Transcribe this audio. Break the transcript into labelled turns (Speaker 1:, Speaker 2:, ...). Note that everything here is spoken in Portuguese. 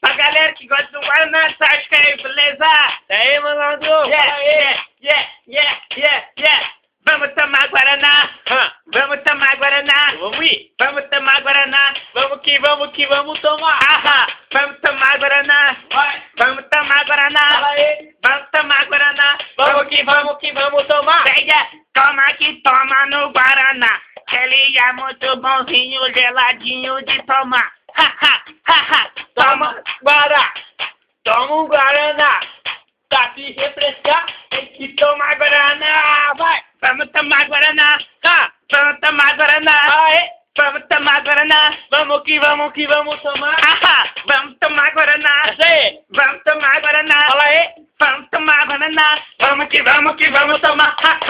Speaker 1: Pra galera que gosta do Guaraná Antártica aí, beleza?
Speaker 2: Aí, malandro.
Speaker 1: Yeah. Vamos tomar Guaraná. Vamos tomar Guaraná.
Speaker 2: Vamos ir.
Speaker 1: Vamos tomar Guaraná.
Speaker 2: Vamos que vamos tomar.
Speaker 1: Vamos tomar Guaraná.
Speaker 2: Vai.
Speaker 1: Vamos tomar Guaraná.
Speaker 2: Fala aí.
Speaker 1: Vamos tomar Guaraná.
Speaker 2: Vamos que vamos tomar.
Speaker 1: Pega, toma que toma no Guaraná. Que ele é muito bonzinho, geladinho de tomar.
Speaker 2: Toma Guará. Toma um Guaraná. Pra se refrescar, tem que tomar Guaraná. Vai.
Speaker 1: Vamos tomar Guaraná. Vamos tomar Guaraná.
Speaker 2: Aê.
Speaker 1: Vamos tomar Guaraná.
Speaker 2: Vamos que vamos tomar.
Speaker 1: Vamos tomar Guaraná.
Speaker 2: Aí.
Speaker 1: Vamos tomar Guaraná.
Speaker 2: Fala aí.
Speaker 1: Vamos tomar Guaraná. Vamos que vamos tomar.